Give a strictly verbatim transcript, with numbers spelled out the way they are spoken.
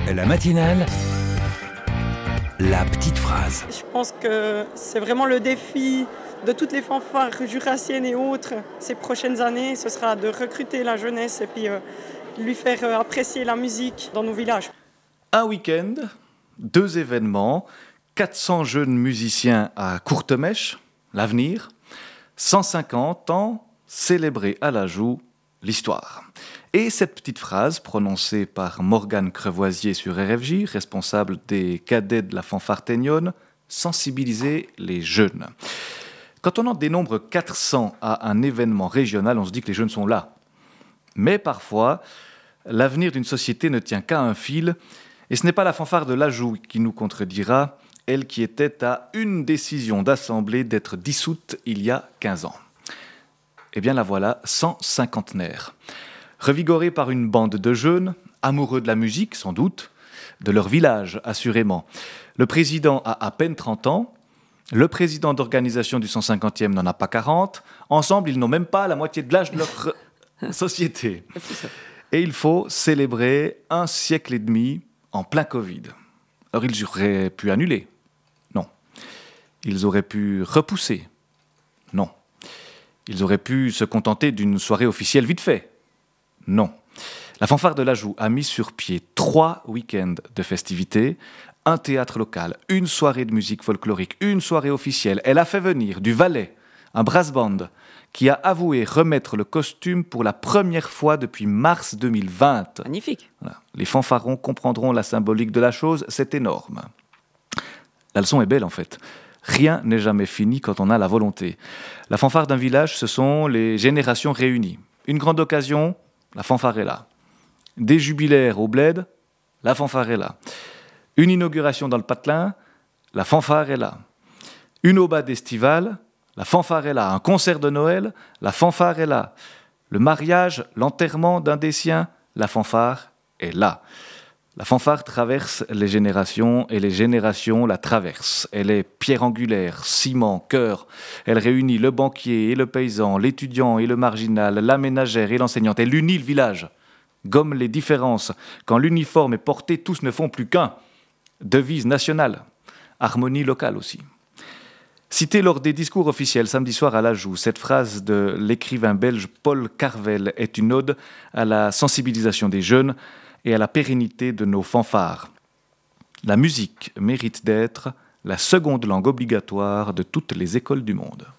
La matinale, la petite phrase. Je pense que c'est vraiment le défi de toutes les fanfares jurassiennes et autres ces prochaines années. Ce sera de recruter la jeunesse et puis euh, lui faire euh, apprécier la musique dans nos villages. Un week-end, deux événements, quatre cents jeunes musiciens à Courtemêche, l'avenir, cent cinquante ans, célébrer à la joue l'histoire. Et cette petite phrase, prononcée par Morgane Crevoisier sur R F J, responsable des cadets de la fanfare Teignonne, sensibiliser les jeunes. Quand on en dénombre quatre cents à un événement régional, on se dit que les jeunes sont là. Mais parfois, l'avenir d'une société ne tient qu'à un fil, et ce n'est pas la fanfare de l'Ajoux qui nous contredira, elle qui était à une décision d'assemblée d'être dissoute il y a quinze ans. Eh bien la voilà, cent cinquantenaire. Revigorés par une bande de jeunes, amoureux de la musique sans doute, de leur village assurément. Le président a à peine trente ans, le président d'organisation du cent cinquantième n'en a pas quarante, ensemble ils n'ont même pas la moitié de l'âge de leur société. Et il faut célébrer un siècle et demi en plein Covid. Alors ils auraient pu annuler? Non. Ils auraient pu repousser? Non. Ils auraient pu se contenter d'une soirée officielle vite fait? Non. La fanfare de l'Ajoux a mis sur pied trois week-ends de festivités, un théâtre local, une soirée de musique folklorique, une soirée officielle. Elle a fait venir du Valais, un brass band, qui a avoué remettre le costume pour la première fois depuis mars deux mille vingt. Magnifique. Voilà. Les fanfarons comprendront la symbolique de la chose, c'est énorme. La leçon est belle en fait. Rien n'est jamais fini quand on a la volonté. La fanfare d'un village, ce sont les générations réunies. Une grande occasion, la fanfare est là. Des jubilaires au bled, la fanfare est là. Une inauguration dans le patelin, la fanfare est là. Une aubade estivale, la fanfare est là. Un concert de Noël, la fanfare est là. Le mariage, l'enterrement d'un des siens, la fanfare est là. La fanfare traverse les générations et les générations la traversent. Elle est pierre angulaire, ciment, cœur. Elle réunit le banquier et le paysan, l'étudiant et le marginal, la ménagère et l'enseignante. Elle unit le village, gomme les différences. Quand l'uniforme est porté, tous ne font plus qu'un. Devise nationale, harmonie locale aussi. Citée lors des discours officiels samedi soir à l'Ajoux, cette phrase de l'écrivain belge Paul Carvel est une ode à la sensibilisation des jeunes et à la pérennité de nos fanfares. La musique mérite d'être la seconde langue obligatoire de toutes les écoles du monde.